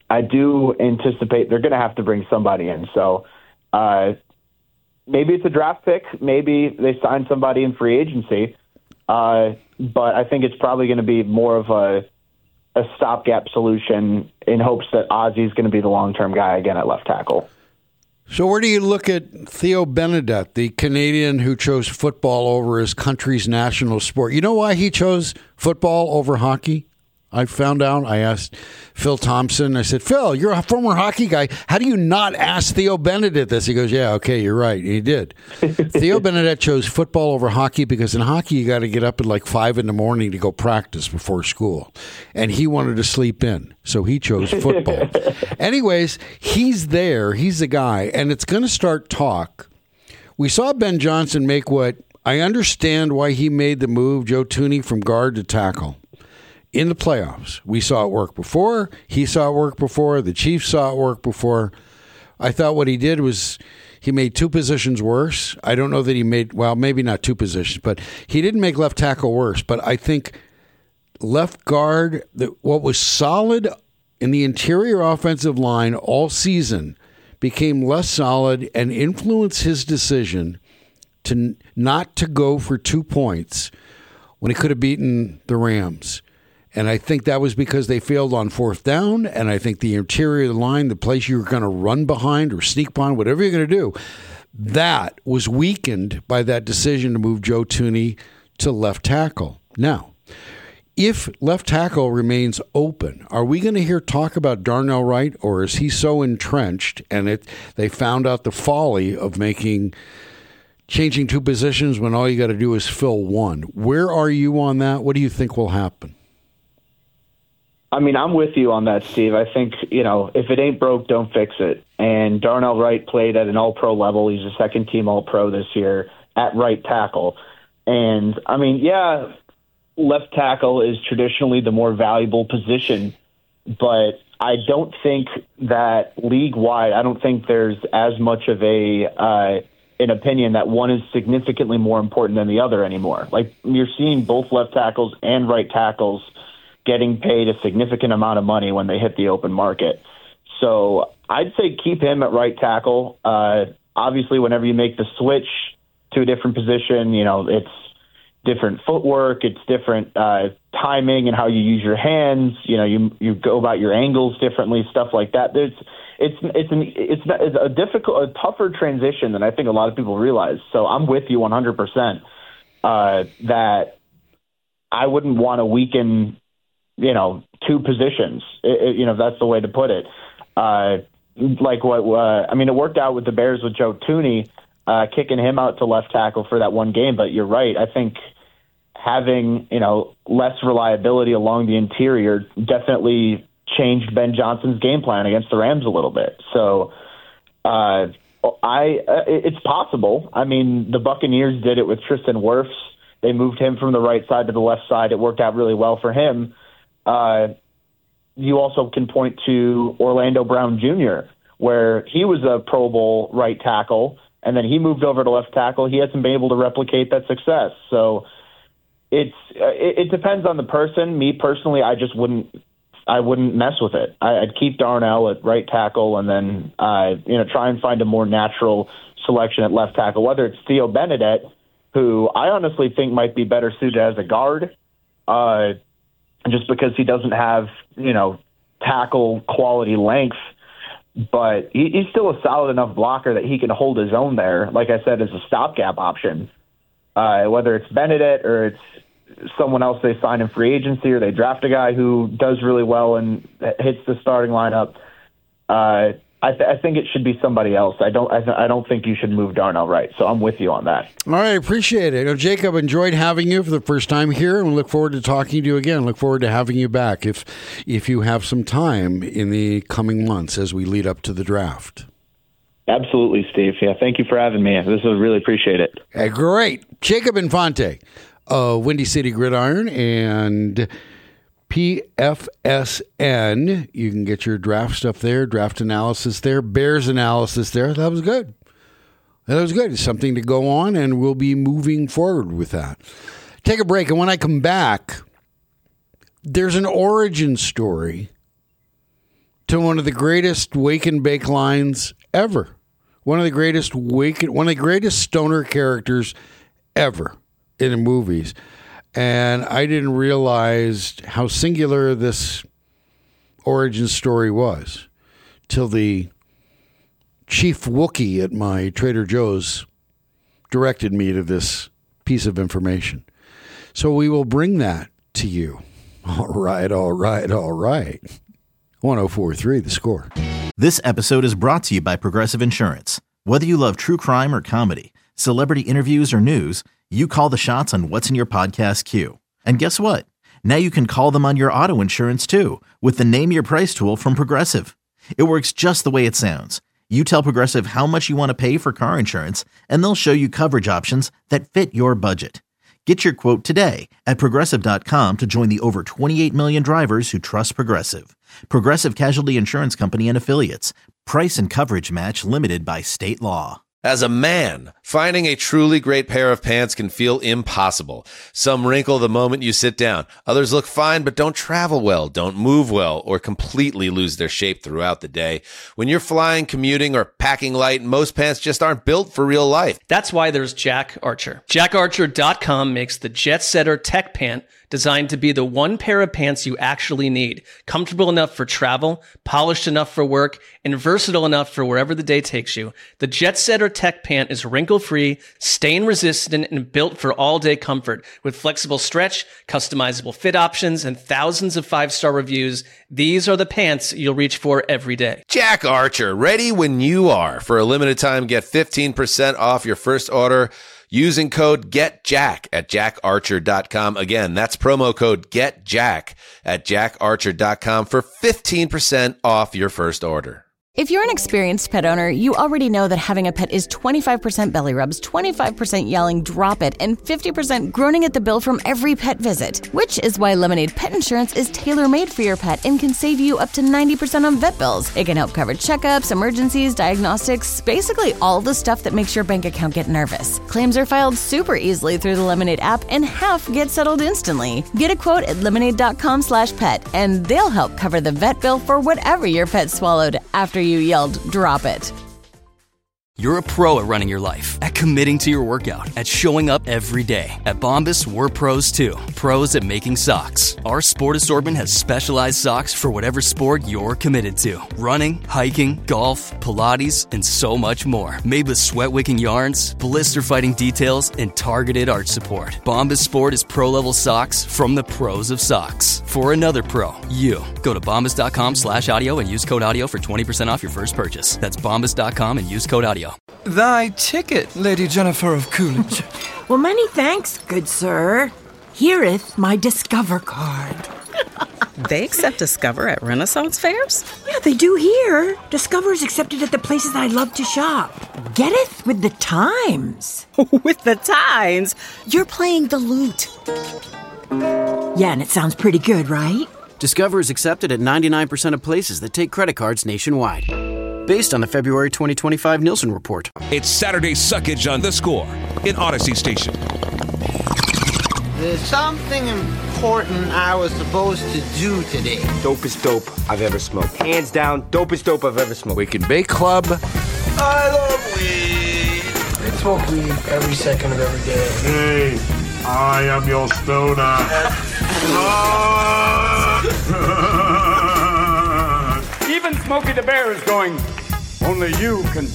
S10: I do anticipate they're going to have to bring somebody in. So maybe it's a draft pick. Maybe they sign somebody in free agency. But I think it's probably going to be more of a stopgap solution in hopes that Ozzy's going to be the long-term guy again at left tackle.
S6: So where do you look at Theo Benedette, the Canadian who chose football over his country's national sport? You know why he chose football over hockey? I found out. I asked Phil Thompson. I said, Phil, you're a former hockey guy. How do you not ask Theo Benedette this? He goes, yeah, okay, you're right. He did. Theo Benedette chose football over hockey because in hockey you got to get up at like 5 a.m. to go practice before school. And he wanted to sleep in, so he chose football. Anyways, he's there. He's the guy. And it's going to start talk. We saw Ben Johnson make what I understand why he made the move, Joe Thuney, from guard to tackle. In the playoffs, we saw it work before. He saw it work before. The Chiefs saw it work before. I thought what he did was he made two positions worse. I don't know that he made, well, maybe not two positions, but he didn't make left tackle worse. But I think left guard, what was solid in the interior offensive line all season became less solid and influenced his decision to not to go for 2 points when he could have beaten the Rams. And I think that was because they failed on fourth down, and I think the interior of the line, the place you were going to run behind or sneak behind, whatever you're going to do, that was weakened by that decision to move Joe Thuney to left tackle. Now, if left tackle remains open, are we going to hear talk about Darnell Wright, or is he so entrenched and they found out the folly of changing two positions when all you got to do is fill one? Where are you on that? What do you think will happen?
S10: I mean, I'm with you on that, Steve. I think, if it ain't broke, don't fix it. And Darnell Wright played at an all-pro level. He's a second-team all-pro this year at right tackle. And, I mean, yeah, left tackle is traditionally the more valuable position, but I don't think that league-wide, I don't think there's as much of an opinion that one is significantly more important than the other anymore. Like, you're seeing both left tackles and right tackles getting paid a significant amount of money when they hit the open market. So I'd say keep him at right tackle. Obviously, whenever you make the switch to a different position, it's different footwork, it's different timing and how you use your hands. You go about your angles differently, stuff like that. It's a tougher transition than I think a lot of people realize. So I'm with you 100% that I wouldn't want to weaken two positions, that's the way to put it. It worked out with the Bears with Joe Thuney, kicking him out to left tackle for that one game. But you're right. I think having, less reliability along the interior definitely changed Ben Johnson's game plan against the Rams a little bit. So it's possible. I mean, the Buccaneers did it with Tristan Wirfs. They moved him from the right side to the left side. It worked out really well for him. You also can point to Orlando Brown Jr., where he was a Pro Bowl right tackle, and then he moved over to left tackle. He hasn't been able to replicate that success. So it depends on the person. Me personally, I wouldn't mess with it. I'd keep Darnell at right tackle, and then try and find a more natural selection at left tackle. Whether it's Theo Benedette, who I honestly think might be better suited as a guard. Just because he doesn't have, tackle quality length, but he's still a solid enough blocker that he can hold his own there, like I said, as a stopgap option. Whether it's Benedette or it's someone else they sign in free agency or they draft a guy who does really well and hits the starting lineup, I think it should be somebody else. I don't think you should move Darnell Wright. So I'm with you on that.
S6: All right, appreciate it. Jacob, enjoyed having you for the first time here, and we look forward to talking to you again. Look forward to having you back if you have some time in the coming months as we lead up to the draft.
S10: Absolutely, Steve. Yeah, thank you for having me. This was really appreciate it.
S6: Great. Jacob Infante of Windy City Gridiron and PFSN. You can get your draft stuff there, draft analysis there, Bears analysis there. That was good. It's something to go on, and we'll be moving forward with that. Take a break, and when I come back, there's an origin story to one of the greatest wake and bake lines ever. One of the greatest stoner characters ever in the movies. And I didn't realize how singular this origin story was till the chief Wookiee at my Trader Joe's directed me to this piece of information. So we will bring that to you. All right. 104.3 The Score.
S1: This episode is brought to you by Progressive Insurance. Whether you love true crime or comedy, celebrity interviews or news, you call the shots on what's in your podcast queue. And guess what? Now you can call them on your auto insurance too with the Name Your Price tool from Progressive. It works just the way it sounds. You tell Progressive how much you want to pay for car insurance, and they'll show you coverage options that fit your budget. Get your quote today at Progressive.com to join the over 28 million drivers who trust Progressive. Progressive Casualty Insurance Company and Affiliates. Price and coverage match limited by state law.
S2: As a man, finding a truly great pair of pants can feel impossible. Some wrinkle the moment you sit down. Others look fine but don't travel well, don't move well, or completely lose their shape throughout the day. When you're flying, commuting, or packing light, most pants just aren't built for real life.
S3: That's why there's Jack Archer. JackArcher.com makes the Jet Setter Tech Pant designed to be the one pair of pants you actually need. Comfortable enough for travel, polished enough for work, and versatile enough for wherever the day takes you. The Jet Setter Tech Pant is wrinkle-free, stain-resistant, and built for all-day comfort. With flexible stretch, customizable fit options, and thousands of 5-star reviews, these are the pants you'll reach for every day.
S2: Jack Archer, ready when you are. For a limited time, get 15% off your first order using code GETJACK at jackarcher.com. Again, that's promo code GETJACK at jackarcher.com for 15% off your first order.
S4: If you're an experienced pet owner, you already know that having a pet is 25% belly rubs, 25% yelling, drop it, and 50% groaning at the bill from every pet visit. Which is why Lemonade Pet Insurance is tailor-made for your pet and can save you up to 90% on vet bills. It can help cover checkups, emergencies, diagnostics, basically all the stuff that makes your bank account get nervous. Claims are filed super easily through the Lemonade app and half get settled instantly. Get a quote at lemonade.com/pet and they'll help cover the vet bill for whatever your pet swallowed after you yelled, drop it.
S8: You're a pro at running your life, at committing to your workout, at showing up every day. At Bombas, we're pros too. Pros at making socks. Our sport assortment has specialized socks for whatever sport you're committed to. Running, hiking, golf, Pilates, and so much more. Made with sweat-wicking yarns, blister-fighting details, and targeted arch support. Bombas Sport is pro-level socks from the pros of socks. For another pro, you. Go to bombas.com/audio and use code audio for 20% off your first purchase. That's bombas.com and use code audio.
S11: Thy ticket, Lady Jennifer of Coolidge.
S12: Well, many thanks, good sir. Here'th my Discover card.
S13: They accept Discover at Renaissance fairs?
S12: Yeah, they do here. Discover is accepted at the places I love to shop. Getteth with the times.
S13: With the times?
S12: You're playing the lute. Yeah, and it sounds pretty good, right?
S14: Discover is accepted at 99% of places that take credit cards nationwide. Based on the February 2025 Nielsen report.
S15: It's Saturday Suckage on The Score in Odyssey Station.
S16: There's something important I was supposed to do today.
S17: Dopest dope I've ever smoked. Hands down, dopest dope I've ever smoked.
S6: Wake and Bake Club.
S16: I love weed.
S18: I smoke weed every second of every day.
S19: Hey, I am your stoner.
S20: Even Smokey the Bear is going, only you can.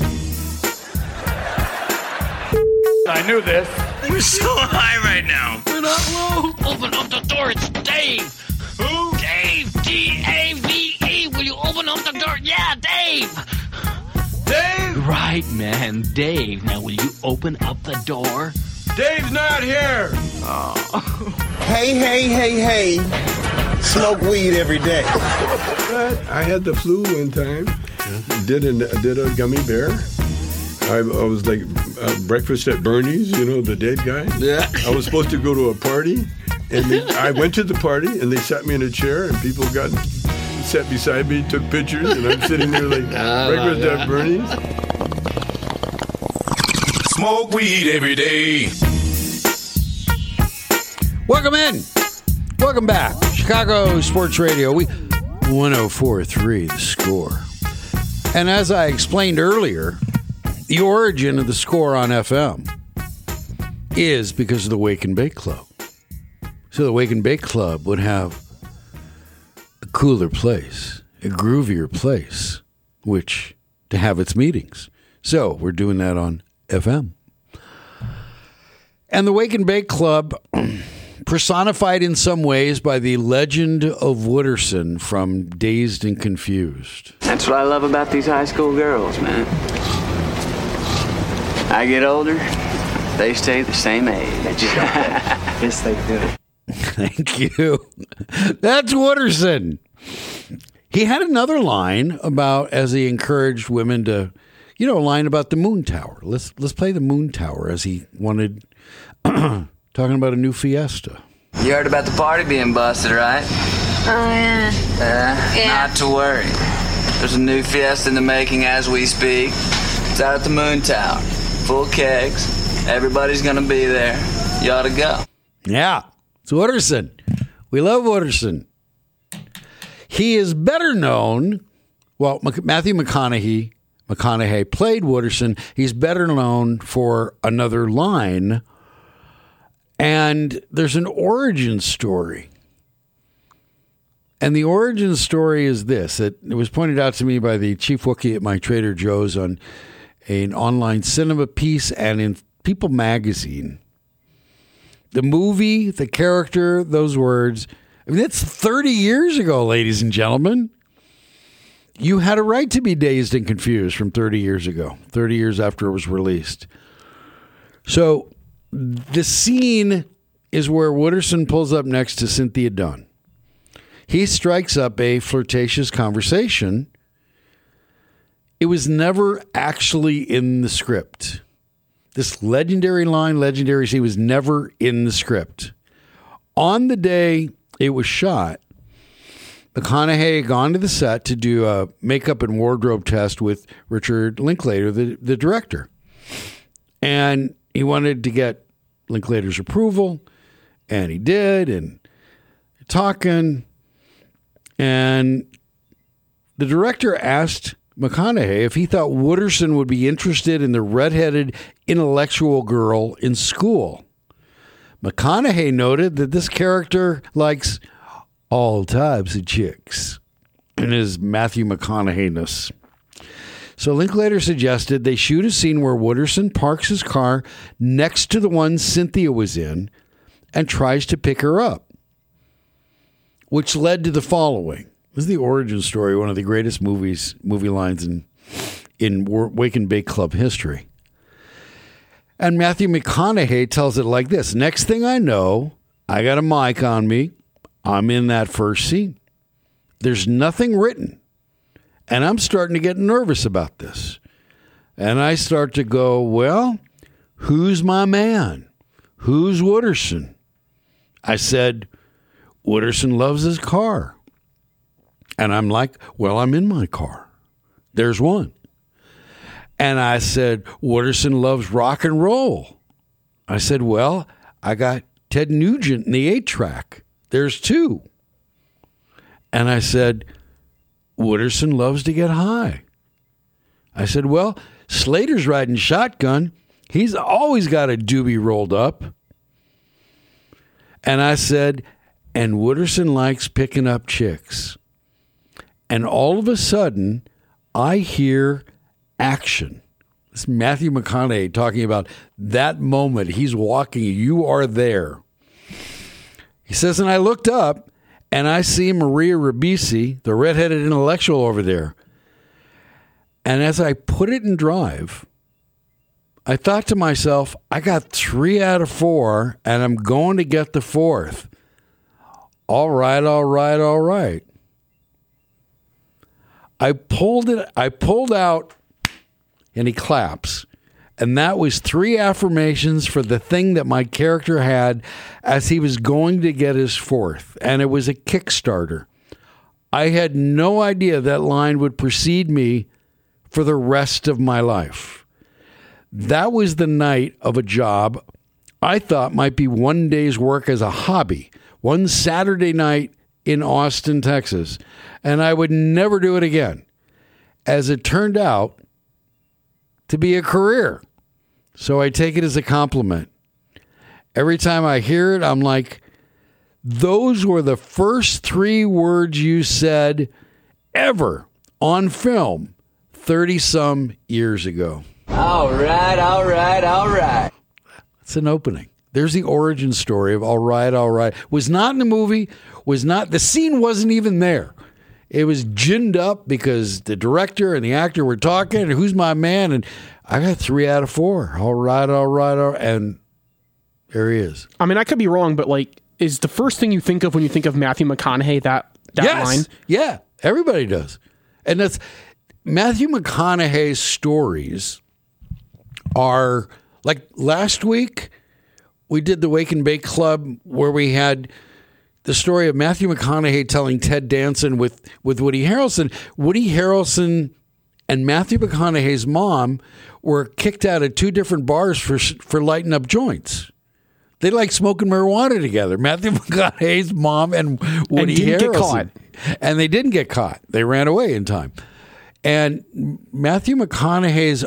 S20: I knew this.
S21: We're so high right now.
S20: We're not low.
S21: Open up the door. It's Dave. Who? Dave. D-A-V-E. Will you open up the door? Yeah, Dave.
S20: Dave?
S21: Right, man. Dave. Now, will you open up the door?
S20: Dave's not here.
S21: Oh.
S16: Hey. Smoke weed every day.
S19: I had the flu one time. Did a gummy bear. I was like breakfast at Bernie's, you know, the dead guy.
S6: Yeah.
S19: I was supposed to go to a party, and I went to the party, and they sat me in a chair, and people sat beside me, took pictures, and I'm sitting there like breakfast at Bernie's.
S15: Smoke weed every day.
S6: Welcome in. Welcome back. Chicago Sports Radio. 104.3 The Score. And as I explained earlier, the origin of The Score on FM is because of the Wake and Bake Club. So the Wake and Bake Club would have a cooler place, a groovier place, which to have its meetings. So we're doing that on FM. And the Wake and Bake Club, personified in some ways by the legend of Wooderson from Dazed and Confused.
S5: That's what I love about these high school girls, man. I get older, they stay the same age. Yes, they do.
S6: Thank you. That's Wooderson. He had another line about, as he encouraged women to, a line about the Moon Tower. Let's play the Moon Tower, as he wanted, talking about a new Fiesta.
S5: You heard about the party being busted, right?
S22: Oh, yeah.
S5: Not to worry. There's a new Fiesta in the making as we speak. It's out at the Moon Tower. Full kegs. Everybody's going to be there. You ought to go.
S6: Yeah, it's Wooderson. We love Wooderson. He is better known, Matthew McConaughey played Wooderson. He's better known for another line. And there's an origin story. And the origin story is this. It was pointed out to me by the chief Wookiee at my Trader Joe's on an online cinema piece and in People magazine. The movie, the character, those words. That's 30 years ago, ladies and gentlemen. You had a right to be dazed and confused from 30 years ago, 30 years after it was released. So the scene is where Wooderson pulls up next to Cynthia Dunn. He strikes up a flirtatious conversation. It was never actually in the script. This legendary line, legendary scene, was never in the script. On the day it was shot, McConaughey had gone to the set to do a makeup and wardrobe test with Richard Linklater, the director. And he wanted to get Linklater's approval, and he did, and talking. And the director asked McConaughey if he thought Wooderson would be interested in the redheaded intellectual girl in school. McConaughey noted that this character likes all types of chicks in his Matthew McConaughey-ness. So Linklater suggested they shoot a scene where Wooderson parks his car next to the one Cynthia was in and tries to pick her up, which led to the following. This is the origin story, one of the greatest movie lines in Wake and Bake Club history. And Matthew McConaughey tells it like this. Next thing I know, I got a mic on me. I'm in that first scene. There's nothing written. And I'm starting to get nervous about this. And I start to go, well, who's my man? Who's Wooderson? I said, Wooderson loves his car. And I'm like, well, I'm in my car. There's one. And I said, Wooderson loves rock and roll. I said, well, I got Ted Nugent in the 8-track. There's two. And I said, Wooderson loves to get high. I said, well, Slater's riding shotgun. He's always got a doobie rolled up. And I said, and Wooderson likes picking up chicks. And all of a sudden, I hear action. This is Matthew McConaughey talking about that moment. He's walking. You are there. He says, and I looked up, and I see Maria Ribisi, the redheaded intellectual over there. And as I put it in drive, I thought to myself, I got 3 out of 4, and I'm going to get the 4th. All right, all right, all right. I pulled out, and he claps. And that was 3 affirmations for the thing that my character had as he was going to get his 4th. And it was a Kickstarter. I had no idea that line would precede me for the rest of my life. That was the night of a job I thought might be one day's work as a hobby. One Saturday night in Austin, Texas, and I would never do it again, as it turned out to be a career. So I take it as a compliment. Every time I hear it, I'm like, those were the first 3 words you said ever on film 30-some years ago.
S5: All right.
S6: It's an opening. There's the origin story of all right. Was not in the movie, the scene wasn't even there. It was ginned up because the director and the actor were talking, and who's my man? And I got 3 out of 4. All right. And there he is.
S7: I mean, I could be wrong, but like, is the first thing you think of when you think of Matthew McConaughey that
S6: yes.
S7: line?
S6: Yeah, everybody does. And that's Matthew McConaughey's stories are like last week we did the Wake and Bake Club where we had the story of Matthew McConaughey telling Ted Danson with Woody Harrelson. Woody Harrelson and Matthew McConaughey's mom were kicked out of 2 different bars for lighting up joints. They like smoking marijuana together. Matthew McConaughey's mom and Woody Harrelson. Get caught. And they didn't get caught. They ran away in time. And Matthew McConaughey's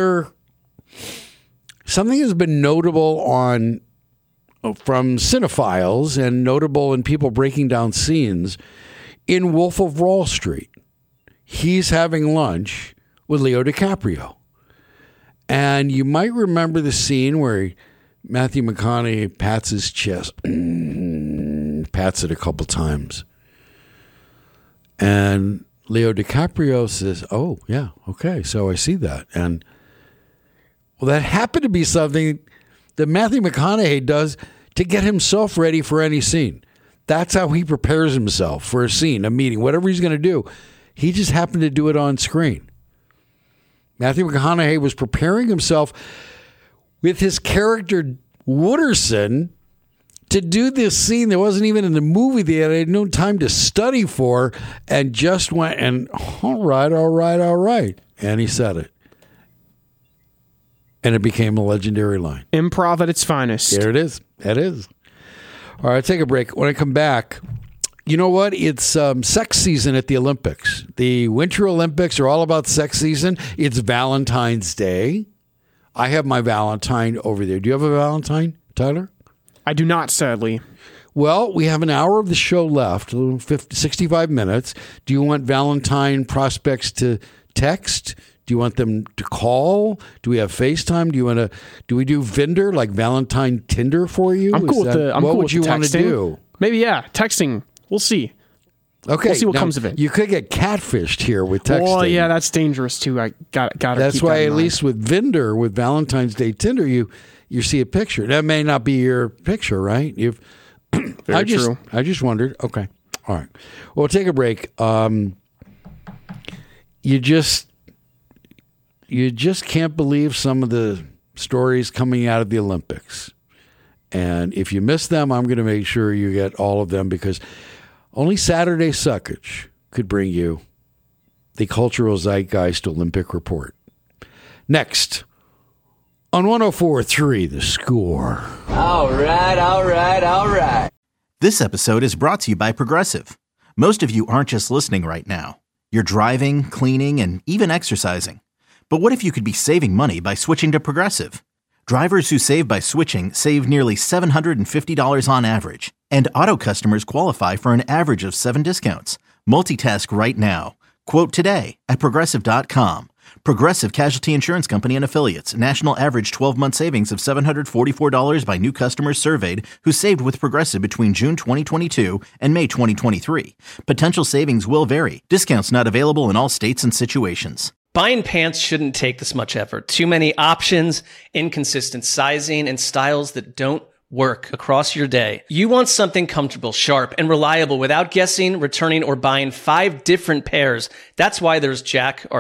S6: something has been notable from cinephiles and notable in people breaking down scenes in Wolf of Wall Street. He's having lunch with Leo DiCaprio. And you might remember the scene where Matthew McConaughey pats his chest, pats it a couple times. And Leo DiCaprio says, oh, yeah, okay, so I see that. And, well, that happened to be something that Matthew McConaughey does to get himself ready for any scene. That's how he prepares himself for a scene, a meeting, whatever he's going to do. He just happened to do it on screen. Matthew McConaughey was preparing himself with his character Wooderson to do this scene that wasn't even in the movie that I had no time to study for, and just went and all right. And he said it. And it became a legendary line.
S7: Improv at its finest.
S6: There it is. That is. All right, take a break. When I come back, you know what? It's sex season at the Olympics. The Winter Olympics are all about sex season. It's Valentine's Day. I have my Valentine over there. Do you have a Valentine, Tyler?
S7: I do not, sadly.
S6: Well, we have an hour of the show left, 65 minutes. Do you want Valentine prospects to text? Do you want them to call? Do we have FaceTime? Do we do Vendor, like Valentine Tinder for you?
S7: I'm cool with the texting.
S6: What would you want to do?
S7: Maybe, yeah, texting. We'll see.
S6: Okay.
S7: We'll see what comes of it.
S6: You could get catfished here with texting.
S7: Well, yeah, that's dangerous too. I got to
S6: That's why at least with Vendor, with Valentine's Day Tinder, you see a picture. That may not be your picture, right?
S7: Very true.
S6: I just wondered. Okay. All right. Well, take a break. You just can't believe some of the stories coming out of the Olympics. And if you miss them, I'm going to make sure you get all of them, because only Saturday Suckage could bring you the Cultural Zeitgeist Olympic Report. Next, on 104.3 The Score.
S5: All right.
S1: This episode is brought to you by Progressive. Most of you aren't just listening right now. You're driving, cleaning, and even exercising. But what if you could be saving money by switching to Progressive? Drivers who save by switching save nearly $750 on average. And auto customers qualify for an average of 7 discounts. Multitask right now. Quote today at Progressive.com. Progressive Casualty Insurance Company and Affiliates. National average 12-month savings of $744 by new customers surveyed who saved with Progressive between June 2022 and May 2023. Potential savings will vary. Discounts not available in all states and situations.
S3: Buying pants shouldn't take this much effort. Too many options, inconsistent sizing, and styles that don't work across your day. You want something comfortable, sharp, and reliable without guessing, returning, or buying 5 different pairs. That's why there's Jack Archer.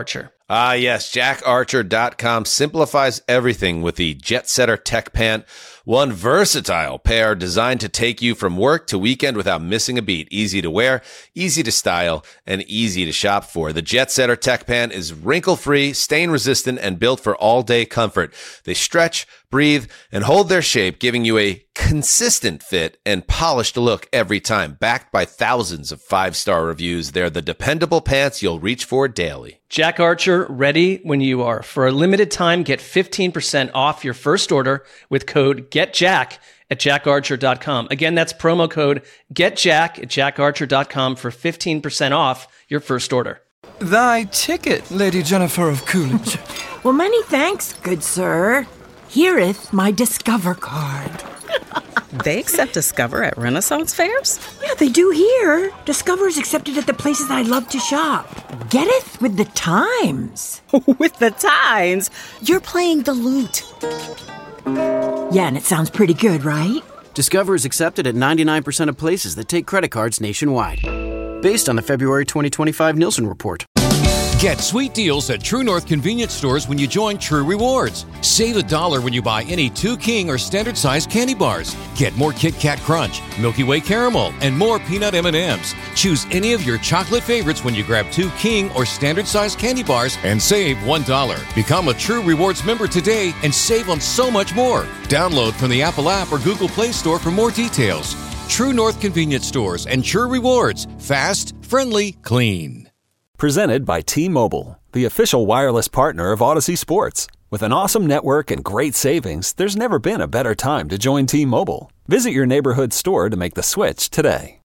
S2: Ah, yes, JackArcher.com simplifies everything with the Jet Setter Tech Pant. One versatile pair designed to take you from work to weekend without missing a beat. Easy to wear, easy to style, and easy to shop for. The Jet Setter Tech Pant is wrinkle-free, stain-resistant, and built for all-day comfort. They stretch, breathe, and hold their shape, giving you a consistent fit and polished look every time. Backed by thousands of 5-star reviews, they're the dependable pants you'll reach for daily.
S3: Jack Archer, ready when you are. For a limited time, get 15% off your first order with code GETJACK at jackarcher.com. Again, that's promo code GETJACK at jackarcher.com for 15% off your first order.
S11: Thy ticket, Lady Jennifer of Coolidge.
S12: Well, many thanks, good sir. Here'th my Discover card.
S13: They accept Discover at Renaissance fairs?
S12: Yeah, they do here. Discover's accepted at the places I love to shop. Getteth with the times.
S13: With the times? You're playing the lute.
S12: Yeah, and it sounds pretty good, right?
S14: Discover is accepted at 99% of places that take credit cards nationwide. Based on the February 2025 Nielsen report.
S15: Get sweet deals at True North convenience stores when you join True Rewards. Save $1 when you buy any 2 King or standard size candy bars. Get more Kit Kat Crunch, Milky Way Caramel, and more peanut M&Ms. Choose any of your chocolate favorites when you grab 2 King or standard size candy bars and save $1. Become a True Rewards member today and save on so much more. Download from the Apple app or Google Play Store for more details. True North convenience stores and True Rewards. Fast, friendly, clean.
S9: Presented by T-Mobile, the official wireless partner of Odyssey Sports. With an awesome network and great savings, there's never been a better time to join T-Mobile. Visit your neighborhood store to make the switch today.